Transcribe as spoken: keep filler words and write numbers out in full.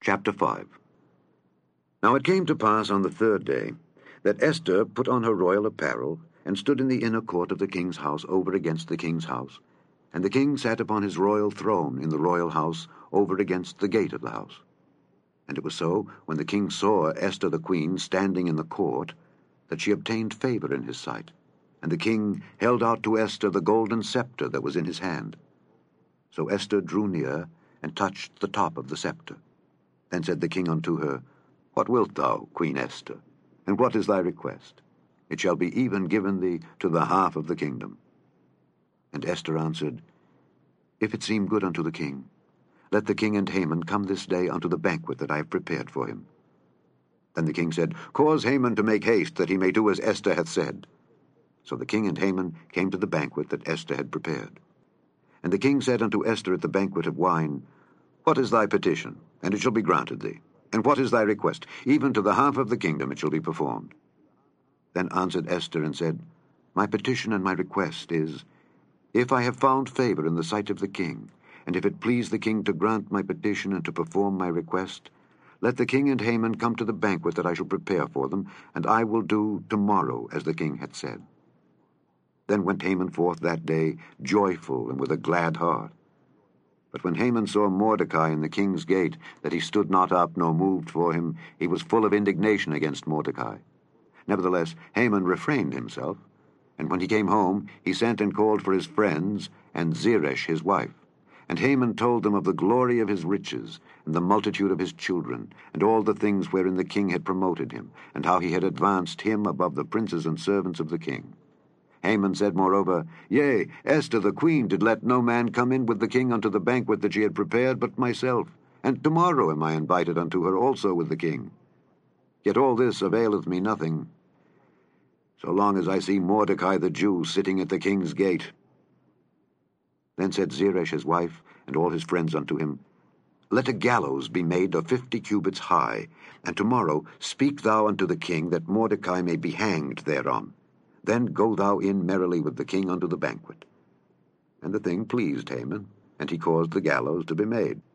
Chapter five. Now it came to pass on the third day that Esther put on her royal apparel, and stood in the inner court of the king's house over against the king's house. And the king sat upon his royal throne in the royal house over against the gate of the house. And it was so, when the king saw Esther the queen standing in the court, that she obtained favor in his sight. And the king held out to Esther the golden scepter that was in his hand. So Esther drew near, and touched the top of the scepter. Then said the king unto her, What wilt thou, Queen Esther? And what is thy request? It shall be even given thee to the half of the kingdom. And Esther answered, If it seem good unto the king, let the king and Haman come this day unto the banquet that I have prepared for him. Then the king said, Cause Haman to make haste, that he may do as Esther hath said. So the king and Haman came to the banquet that Esther had prepared. And the king said unto Esther at the banquet of wine, What is thy petition? And it shall be granted thee. And what is thy request? Even to the half of the kingdom it shall be performed. Then answered Esther and said, My petition and my request is, If I have found favor in the sight of the king, and if it please the king to grant my petition and to perform my request, let the king and Haman come to the banquet that I shall prepare for them, and I will do tomorrow as the king had said. Then went Haman forth that day, joyful and with a glad heart. But when Haman saw Mordecai in the king's gate, that he stood not up nor moved for him, he was full of indignation against Mordecai. Nevertheless Haman refrained himself, and when he came home, he sent and called for his friends, and Zeresh his wife. And Haman told them of the glory of his riches, and the multitude of his children, and all the things wherein the king had promoted him, and how he had advanced him above the princes and servants of the king. Haman said moreover, Yea, Esther the queen did let no man come in with the king unto the banquet that she had prepared but myself, and tomorrow am I invited unto her also with the king. Yet all this availeth me nothing, so long as I see Mordecai the Jew sitting at the king's gate. Then said Zeresh his wife, and all his friends unto him, Let a gallows be made of fifty cubits high, and tomorrow speak thou unto the king, that Mordecai may be hanged thereon. Then go thou in merrily with the king unto the banquet. And the thing pleased Haman, and he caused the gallows to be made.